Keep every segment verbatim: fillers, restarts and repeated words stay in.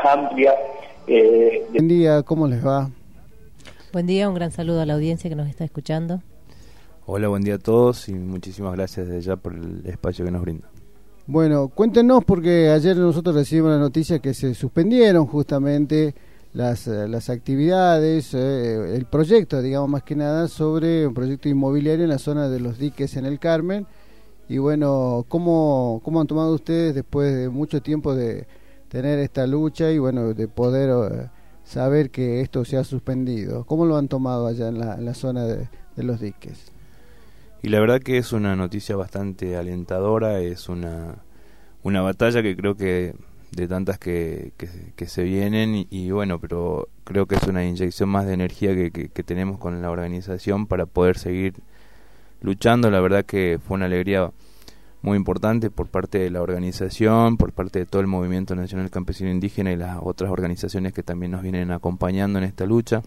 amplia. Eh, de... Buen día, ¿cómo les va? Buen día, un gran saludo a la audiencia que nos está escuchando. Hola, buen día a todos y muchísimas gracias desde ya por el espacio que nos brinda. Bueno, cuéntenos, porque ayer nosotros recibimos la noticia que se suspendieron justamente las, las actividades, eh, el proyecto, digamos más que nada, sobre un proyecto inmobiliario en la zona de Los Diques en el Carmen. Y bueno, ¿cómo, cómo han tomado ustedes después de mucho tiempo de tener esta lucha y bueno, de poder eh, saber que esto se ha suspendido? ¿Cómo lo han tomado allá en la, en la zona de, de Los Diques? Y la verdad que es una noticia bastante alentadora, es una una batalla que creo que de tantas que, que, que se vienen y, y bueno, pero creo que es una inyección más de energía que, que, que tenemos con la organización para poder seguir luchando. La verdad que fue una alegría muy importante por parte de la organización, por parte de todo el Movimiento Nacional Campesino Indígena y las otras organizaciones que también nos vienen acompañando en esta lucha.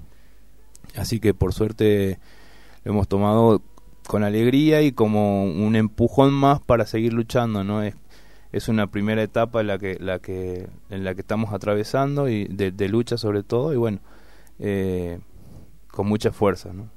Así que por suerte lo hemos tomado con alegría y como un empujón más para seguir luchando, ¿no? Es, es una primera etapa en la que, la que, en la que estamos atravesando y de, de lucha sobre todo y bueno, eh, con mucha fuerza, ¿no?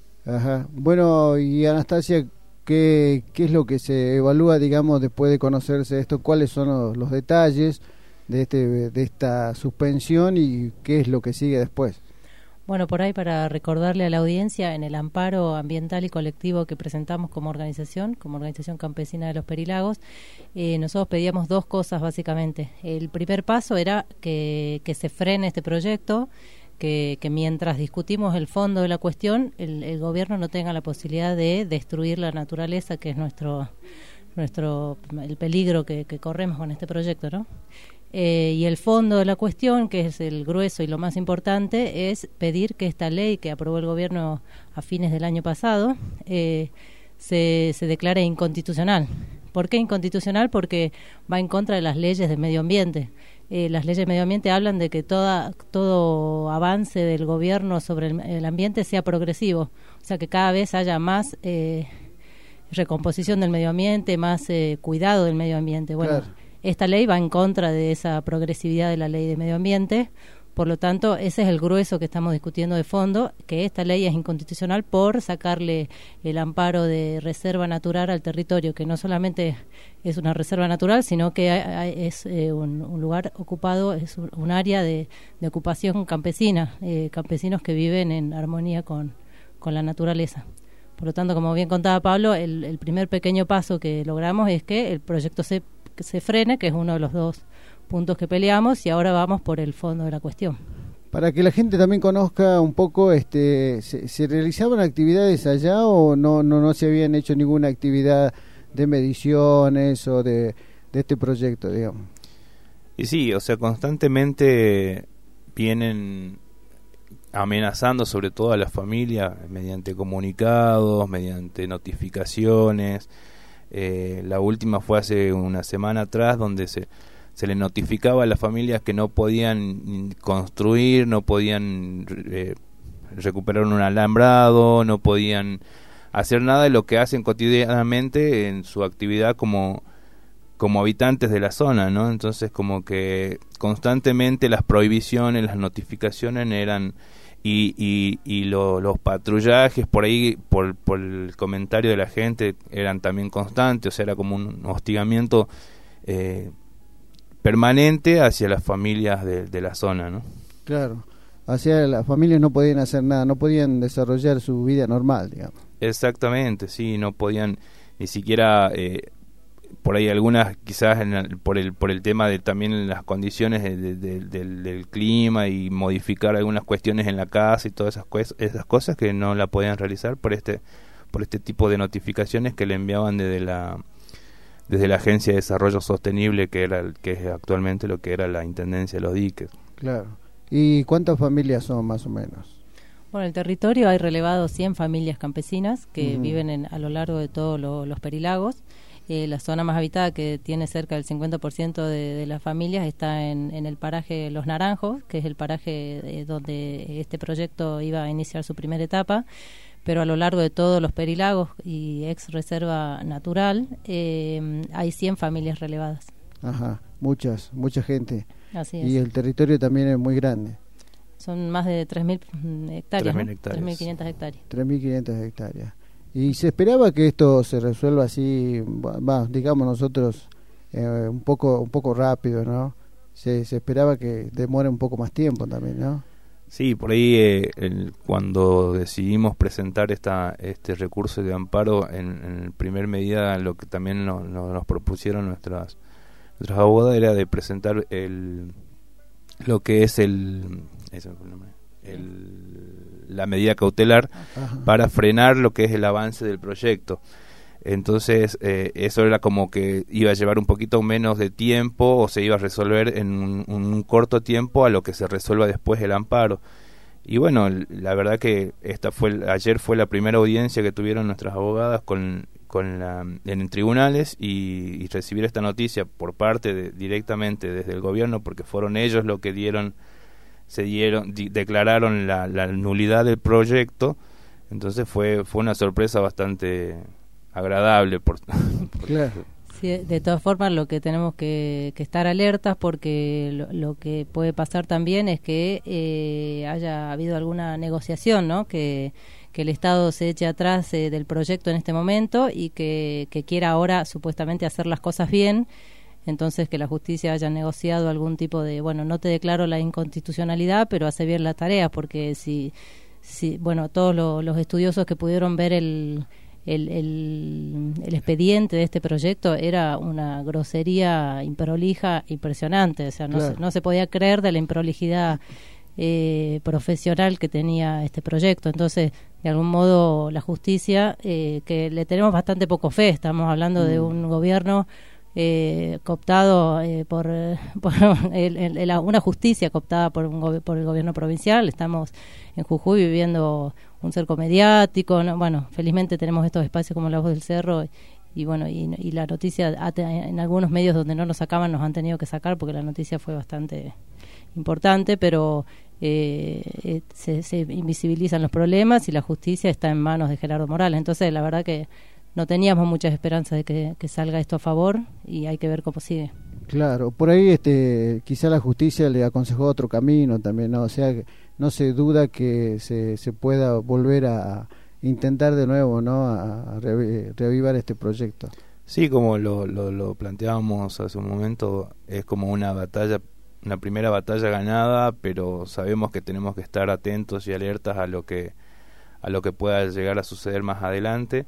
Ajá. Bueno, y Anastasia, ¿qué, qué es lo que se evalúa, digamos, después de conocerse esto? ¿Cuáles son los, los detalles de este de esta suspensión y qué es lo que sigue después? Bueno, por ahí para recordarle a la audiencia, en el amparo ambiental y colectivo que presentamos como organización, como Organización Campesina de los Perilagos, eh, nosotros pedíamos dos cosas básicamente. El primer paso era que, que se frene este proyecto, que, que mientras discutimos el fondo de la cuestión, el, el gobierno no tenga la posibilidad de destruir la naturaleza, que es nuestro nuestro el peligro que, que corremos con este proyecto, ¿no? Eh, y el fondo de la cuestión, que es el grueso y lo más importante, es pedir que esta ley que aprobó el gobierno a fines del año pasado eh, se, se declare inconstitucional. ¿Por qué inconstitucional? Porque va en contra de las leyes de medio ambiente. Eh, las leyes de medio ambiente hablan de que toda, todo avance del gobierno sobre el, el ambiente sea progresivo, o sea que cada vez haya más eh, recomposición del medio ambiente, más eh, cuidado del medio ambiente. Bueno, claro. Esta ley va en contra de esa progresividad de la ley de medio ambiente, por lo tanto ese es el grueso que estamos discutiendo de fondo, que esta ley es inconstitucional por sacarle el amparo de reserva natural al territorio, que no solamente es una reserva natural, sino que es eh, un, un lugar ocupado, es un, un área de, de ocupación campesina, eh, campesinos que viven en armonía con, con la naturaleza. Por lo tanto, como bien contaba Pablo, el, el primer pequeño paso que logramos es que el proyecto se que se frene, que es uno de los dos puntos que peleamos, y ahora vamos por el fondo de la cuestión. Para que la gente también conozca un poco, este, ¿se, se realizaban actividades allá o no, no no se habían hecho ninguna actividad de mediciones o de, de este proyecto, digamos? Y sí, o sea, constantemente vienen amenazando sobre todo a la familia mediante comunicados, mediante notificaciones. Eh, la última fue hace una semana atrás, donde se, se le notificaba a las familias que no podían construir, no podían eh, recuperar un alambrado, no podían hacer nada de lo que hacen cotidianamente en su actividad como, como habitantes de la zona, ¿no? Entonces como que constantemente las prohibiciones, las notificaciones eran... Y, y, y lo, los patrullajes por ahí, por, por el comentario de la gente, eran también constantes, o sea, era como un hostigamiento eh, permanente hacia las familias de, de la zona, ¿no? Claro, hacia las familias no podían hacer nada, no podían desarrollar su vida normal, digamos. Exactamente, sí, no podían ni siquiera... Eh, por ahí algunas quizás en el, por el por el tema de también las condiciones de, de, de, del, del clima y modificar algunas cuestiones en la casa y todas esas cosas, esas cosas que no la podían realizar por este por este tipo de notificaciones que le enviaban desde la desde la Agencia de Desarrollo Sostenible, que era que es actualmente lo que era la Intendencia de Los Diques. Claro. ¿Y cuántas familias son más o menos? Bueno, en el territorio hay relevado cien familias campesinas que uh-huh. viven en, a lo largo de todos lo, los Perilagos. Eh, la zona más habitada, que tiene cerca del cincuenta por ciento de, de las familias, está en, en el paraje Los Naranjos, que es el paraje eh, donde este proyecto iba a iniciar su primera etapa, pero a lo largo de todos los Perilagos y ex reserva natural eh, hay cien familias relevadas. Ajá, muchas, mucha gente. Así es. Y el territorio también es muy grande. Son más de tres mil hectáreas, tres mil ¿no? hectáreas. tres mil quinientas hectáreas. tres mil quinientas hectáreas. Y se esperaba que esto se resuelva así, va, digamos nosotros, eh, un poco un poco rápido, ¿no? Se, se esperaba que demore un poco más tiempo también, ¿no? Sí, por ahí eh, el, cuando decidimos presentar esta este recurso de amparo, en, en primer medida lo que también no, no, nos propusieron nuestras nuestras abogadas era de presentar el lo que es el, ese fue el nombre, el la medida cautelar. Ajá. Para frenar lo que es el avance del proyecto. Entonces eh, eso era como que iba a llevar un poquito menos de tiempo o se iba a resolver en un, un corto tiempo a lo que se resuelva después el amparo. Y bueno, la verdad que esta fue ayer fue la primera audiencia que tuvieron nuestras abogadas con con la en tribunales y, y recibir esta noticia por parte de, directamente desde el gobierno, porque fueron ellos los que dieron se dieron di, declararon la, la nulidad del proyecto. Entonces fue fue una sorpresa bastante agradable por, por claro. Sí, de todas formas lo que tenemos que, que estar alertas, porque lo, lo que puede pasar también es que eh, haya habido alguna negociación, ¿no? Que, que el Estado se eche atrás eh, del proyecto en este momento y que, que quiera ahora supuestamente hacer las cosas bien. Entonces que la justicia haya negociado algún tipo de, bueno, no te declaro la inconstitucionalidad, pero hace bien la tarea, porque si, si bueno, todos lo, los estudiosos que pudieron ver el El, el, el expediente de este proyecto era una grosería improlija impresionante, o sea, no, claro. se, no se podía creer de la improlijidad eh, profesional que tenía este proyecto. Entonces, de algún modo, la justicia, eh, que le tenemos bastante poco fe, estamos hablando mm. de un gobierno eh, cooptado eh, por, por el, el, el, una justicia cooptada por, un, por el gobierno provincial. Estamos en Jujuy viviendo un cerco mediático, ¿no? Bueno, felizmente tenemos estos espacios como La Voz del Cerro y, y bueno, y, y la noticia en algunos medios donde no nos sacaban nos han tenido que sacar porque la noticia fue bastante importante, pero eh, eh, se, se invisibilizan los problemas y la justicia está en manos de Gerardo Morales. Entonces la verdad que no teníamos muchas esperanzas de que, que salga esto a favor y hay que ver cómo sigue. Claro, por ahí este quizá la justicia le aconsejó otro camino también, ¿no? O sea, no se duda que se, se pueda volver a intentar de nuevo, ¿no? A, a re, reavivar este proyecto. Sí, como lo, lo, lo planteábamos hace un momento, es como una batalla, una primera batalla ganada, pero sabemos que tenemos que estar atentos y alertas a lo que a lo que pueda llegar a suceder más adelante.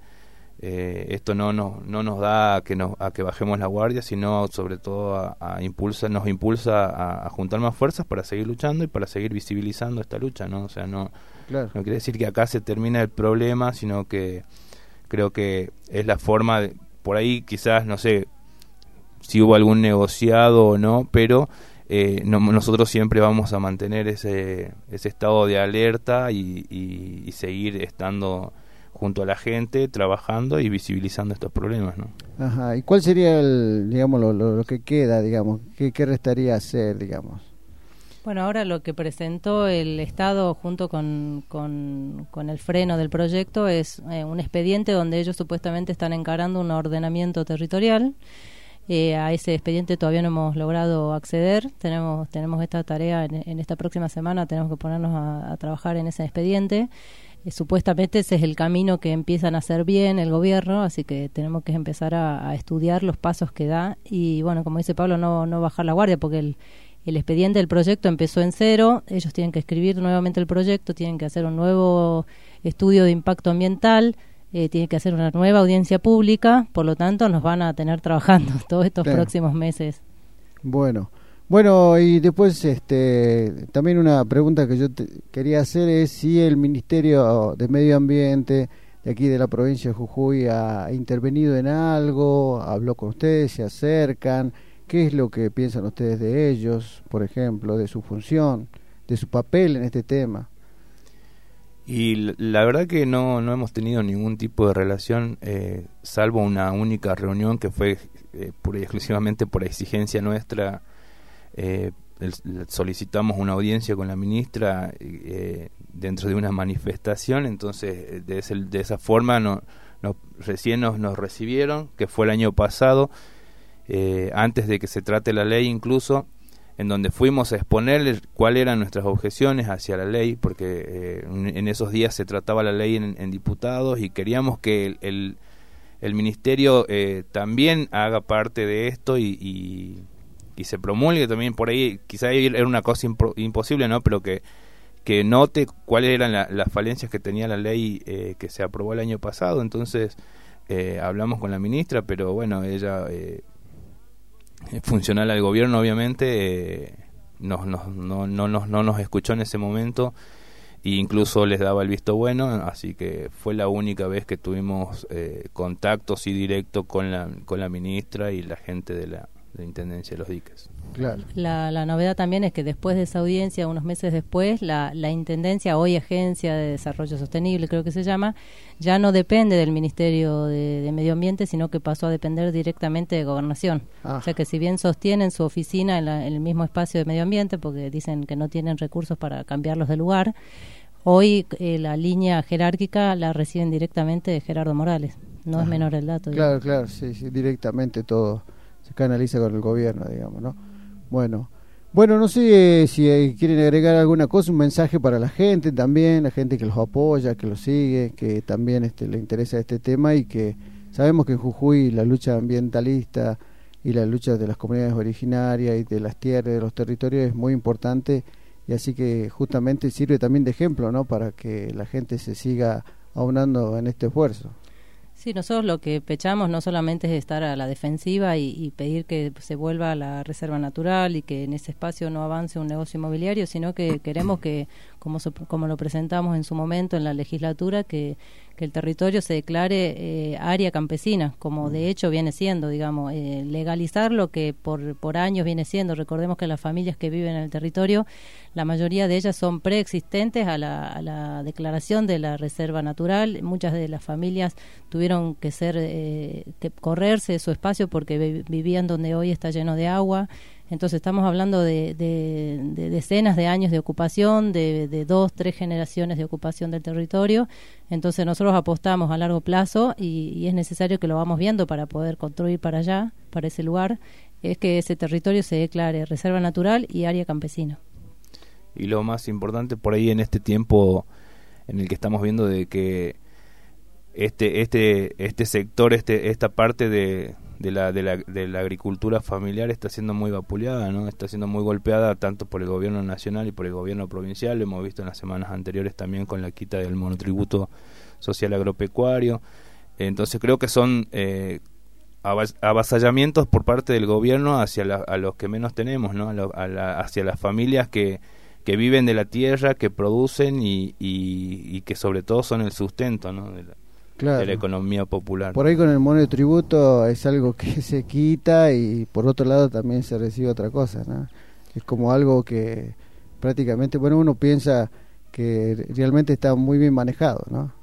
Eh, esto no nos no nos da a que nos a que bajemos la guardia, sino sobre todo a, a impulsa nos impulsa a, a juntar más fuerzas para seguir luchando y para seguir visibilizando esta lucha, ¿no? O sea, no claro. no quiere decir que acá se termina el problema, sino que creo que es la forma de, por ahí quizás no sé si hubo algún negociado o no, pero eh, no, nosotros siempre vamos a mantener ese ese estado de alerta y, y, y seguir estando junto a la gente, trabajando y visibilizando estos problemas, ¿no? Ajá. ¿Y cuál sería el, digamos, lo, lo, lo que queda, digamos? ¿Qué, qué restaría hacer, digamos? Bueno, ahora lo que presentó el Estado junto con, con, con el freno del proyecto es eh, un expediente donde ellos supuestamente están encarando un ordenamiento territorial. Eh, a ese expediente todavía no hemos logrado acceder. Tenemos tenemos esta tarea en, en esta próxima semana, tenemos que ponernos a, a trabajar en ese expediente. Eh, supuestamente ese es el camino que empiezan a hacer bien el gobierno, así que tenemos que empezar a, a estudiar los pasos que da y bueno, como dice Pablo, no, no bajar la guardia porque el, el expediente del proyecto empezó en cero, ellos tienen que escribir nuevamente el proyecto, tienen que hacer un nuevo estudio de impacto ambiental, eh, tienen que hacer una nueva audiencia pública, por lo tanto nos van a tener trabajando todos estos Bien. próximos meses. Bueno. Bueno, y después este también una pregunta que yo te quería hacer es si el Ministerio de Medio Ambiente de aquí de la provincia de Jujuy ha intervenido en algo, habló con ustedes, se acercan, ¿qué es lo que piensan ustedes de ellos, por ejemplo, de su función, de su papel en este tema? Y la verdad que no no hemos tenido ningún tipo de relación, eh, salvo una única reunión que fue eh, pura y exclusivamente por exigencia nuestra. Eh, el, solicitamos una audiencia con la ministra eh, dentro de una manifestación, entonces de, ese, de esa forma no, no, recién nos, nos recibieron, que fue el año pasado, eh, antes de que se trate la ley incluso, en donde fuimos a exponerles cuáles eran nuestras objeciones hacia la ley, porque eh, en esos días se trataba la ley en, en diputados y queríamos que el, el, el ministerio eh, también haga parte de esto y, y, y se promulgue también por ahí. Quizá era una cosa impo, imposible, ¿no? Pero que, que note cuáles eran la, las falencias que tenía la ley eh, que se aprobó el año pasado. Entonces eh, hablamos con la ministra, pero bueno, ella... Eh, funcional al gobierno obviamente eh, no, no, no, no, no, no nos escuchó en ese momento e incluso les daba el visto bueno, así que fue la única vez que tuvimos eh, contactos y directo con la, con la ministra y la gente de la, de la Intendencia de los Diques. Claro. La, la novedad también es que después de esa audiencia, unos meses después, la, la Intendencia, hoy Agencia de Desarrollo Sostenible, creo que se llama, ya no depende del Ministerio de, de Medio Ambiente, sino que pasó a depender directamente de Gobernación. Ah. O sea que si bien sostienen su oficina en, la, en el mismo espacio de Medio Ambiente, porque dicen que no tienen recursos para cambiarlos de lugar, hoy eh, la línea jerárquica la reciben directamente de Gerardo Morales. No ah. es menor el dato. Claro, digamos. Claro, sí, sí, directamente todo se canaliza con el gobierno, digamos, ¿no? Bueno, bueno, no sé eh, si eh, quieren agregar alguna cosa, un mensaje para la gente también, la gente que los apoya, que los sigue, que también este, le interesa este tema y que sabemos que en Jujuy la lucha ambientalista y la lucha de las comunidades originarias y de las tierras, de los territorios es muy importante y así que justamente sirve también de ejemplo, ¿no? Para que la gente se siga aunando en este esfuerzo. Sí, nosotros lo que pechamos no solamente es estar a la defensiva y, y pedir que se vuelva a la reserva natural y que en ese espacio no avance un negocio inmobiliario, sino que queremos que, como, so, como lo presentamos en su momento en la legislatura, que, que el territorio se declare eh, área campesina, como de hecho viene siendo, digamos, eh, legalizar lo que por, por años viene siendo. Recordemos que las familias que viven en el territorio, la mayoría de ellas son preexistentes a la, a la declaración de la reserva natural. Muchas de las familias tuvieron que ser eh, que correrse de su espacio porque vivían donde hoy está lleno de agua. Entonces estamos hablando de, de, de decenas de años de ocupación, de, de dos, tres generaciones de ocupación del territorio. Entonces nosotros apostamos a largo plazo y, y es necesario que lo vamos viendo para poder construir para allá, para ese lugar, es que ese territorio se declare reserva natural y área campesina. Y lo más importante por ahí en este tiempo en el que estamos viendo de que este este este sector, este esta parte de, de la de la de la agricultura familiar está siendo muy vapuleada, ¿no? Está siendo muy golpeada tanto por el gobierno nacional y por el gobierno provincial. Lo hemos visto en las semanas anteriores también con la quita del monotributo social agropecuario. Entonces creo que son eh, avasallamientos por parte del gobierno hacia la, a los que menos tenemos, ¿no? A lo, a la, hacia las familias que que viven de la tierra, que producen y, y, y que sobre todo son el sustento, ¿no? de la, Claro. de la economía popular. Por ahí con el monotributo es algo que se quita y por otro lado también se recibe otra cosa, ¿no? Es como algo que prácticamente, bueno, uno piensa que realmente está muy bien manejado, ¿no?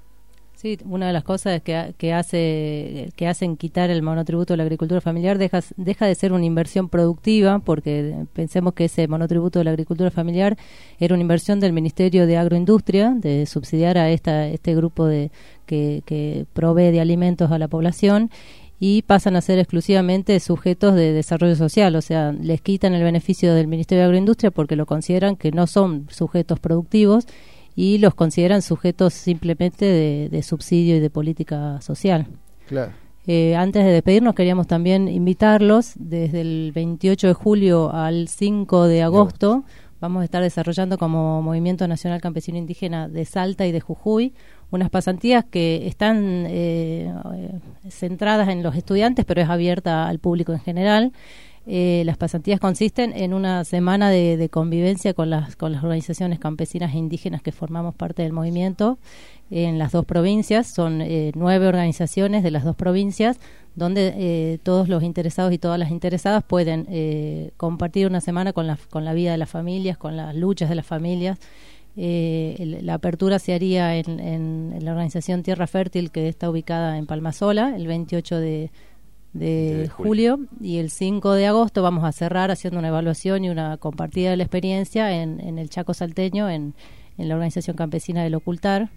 Sí, una de las cosas que, que hace que hacen quitar el monotributo de la agricultura familiar deja, deja de ser una inversión productiva, porque pensemos que ese monotributo de la agricultura familiar era una inversión del Ministerio de Agroindustria, de subsidiar a esta este grupo de que, que provee de alimentos a la población, y pasan a ser exclusivamente sujetos de desarrollo social, o sea, les quitan el beneficio del Ministerio de Agroindustria porque lo consideran que no son sujetos productivos y los consideran sujetos simplemente de, de subsidio y de política social. Claro. Eh, antes de despedirnos queríamos también invitarlos, desde el veintiocho de julio al cinco de agosto, vamos a estar desarrollando como Movimiento Nacional Campesino Indígena de Salta y de Jujuy unas pasantías que están eh, centradas en los estudiantes, pero es abierta al público en general. Eh, las pasantías consisten en una semana de, de convivencia con las con las organizaciones campesinas e indígenas que formamos parte del movimiento en las dos provincias. Son eh, nueve organizaciones de las dos provincias donde eh, todos los interesados y todas las interesadas pueden eh, compartir una semana con la, con la vida de las familias, con las luchas de las familias. Eh, el, la apertura se haría en, en, en la organización Tierra Fértil, que está ubicada en Palmasola, el veintiocho de de, de julio, y el cinco de agosto vamos a cerrar haciendo una evaluación y una compartida de la experiencia en, en el Chaco salteño, en, en la organización campesina del Ocultar.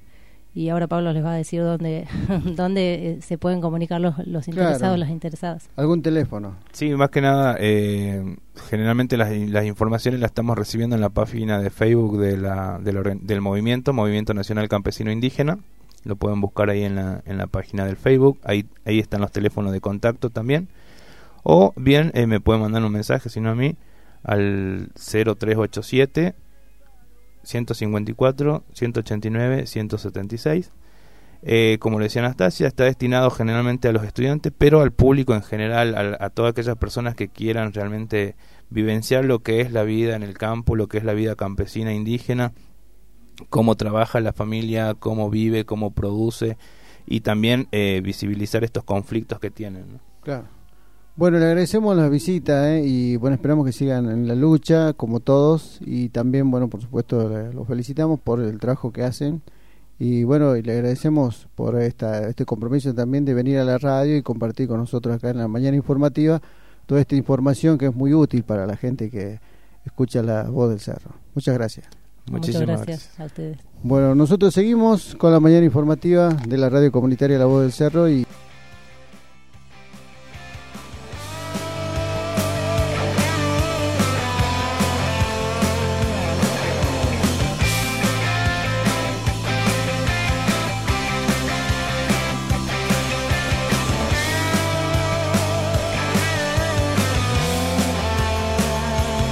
y ahora Pablo les va a decir dónde dónde se pueden comunicar los, los interesados, claro. las interesadas. ¿Algún teléfono? Sí, más que nada, eh, generalmente las, las informaciones las estamos recibiendo en la página de Facebook de la, de la, del movimiento, Movimiento Nacional Campesino Indígena. Lo pueden buscar ahí en la, en la página del Facebook, ahí, ahí están los teléfonos de contacto también. O bien eh, me pueden mandar un mensaje, si no a mí, al cero tres ocho siete, ciento cincuenta y cuatro, ciento ochenta y nueve, ciento setenta y seis. Eh, como le decía Anastasia, está destinado generalmente a los estudiantes, pero al público en general, a, a todas aquellas personas que quieran realmente vivenciar lo que es la vida en el campo, lo que es la vida campesina indígena, cómo trabaja la familia, cómo vive, cómo produce, y también eh, visibilizar estos conflictos que tienen, ¿no? Claro. Bueno, le agradecemos la visita, ¿eh? Y bueno, esperamos que sigan en la lucha, como todos, y también, bueno, por supuesto, le, los felicitamos por el trabajo que hacen, y bueno, y le agradecemos por esta este compromiso también de venir a la radio y compartir con nosotros acá en la mañana informativa toda esta información que es muy útil para la gente que escucha La Voz del Cerro. Muchas gracias. Muchas gracias, gracias a ustedes. Bueno, nosotros seguimos con la mañana informativa de la radio comunitaria La Voz del Cerro y